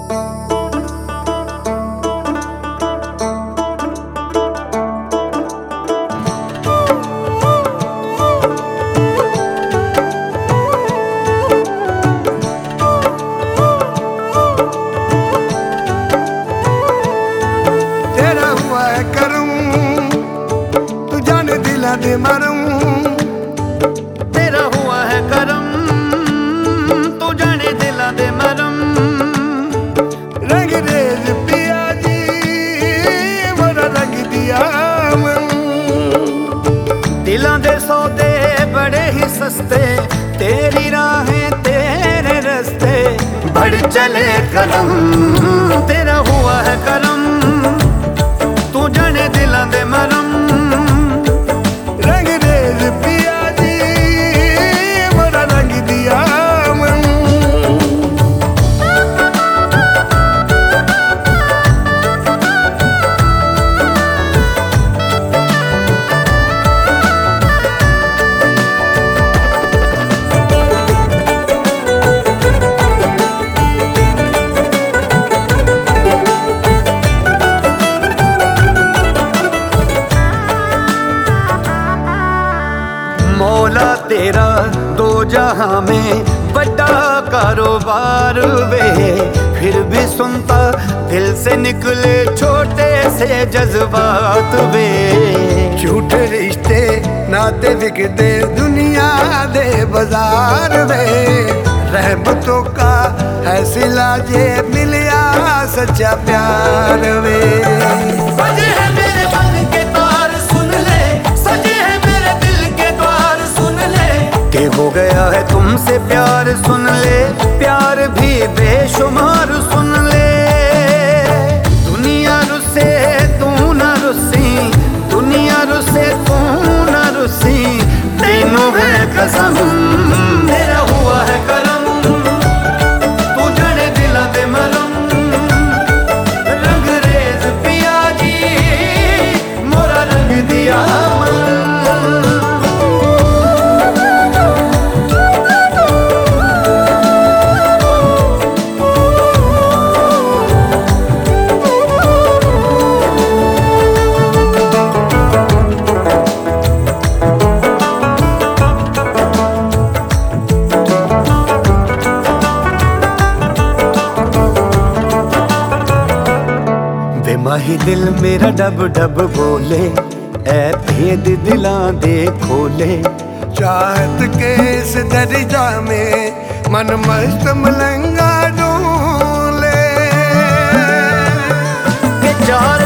दे मरूं तेरा हुआ है करम, तू जाने दिला दे मरम। रंगरेज पिया जी मोरा रंग दिया मन, दिलां दे सौदे बड़े ही सस्ते, तेरी राहें तेरे रस्ते बढ़ चले कदम। तेरा हुआ है करम, तू जाने दिलां दे मरम। मौला तेरा दो जहां में बड़ा कारोबार वे, फिर भी सुनता दिल से निकले छोटे से जज्बात वे। झूठे रिश्ते नाते बिकते दुनिया दे बाजार वे, रहमतों का है सिला जे मिलिया सच्चा प्यार वे। सजे है मेरे मन के तार सुन ले, सजे है मेरे दिल के द्वार सुन ले, के हो गया है तुमसे प्यार सुन ले, प्यार भी बेशुमार सुन ले। दुनिया रुसे तू न रुसी, दुनिया रुसे तू न रुसी, तीनों है कसम। तेरा हुआ है करम, तू जाने दिला दे मरम। रंगरेज पिया जी मोरा रंग दिया मन। माही दिल मेरा डब डब बोले, ऐ भेद दिलां दे खोले। चाहत के इस दरिया में मन मस्त मलंगा डोले।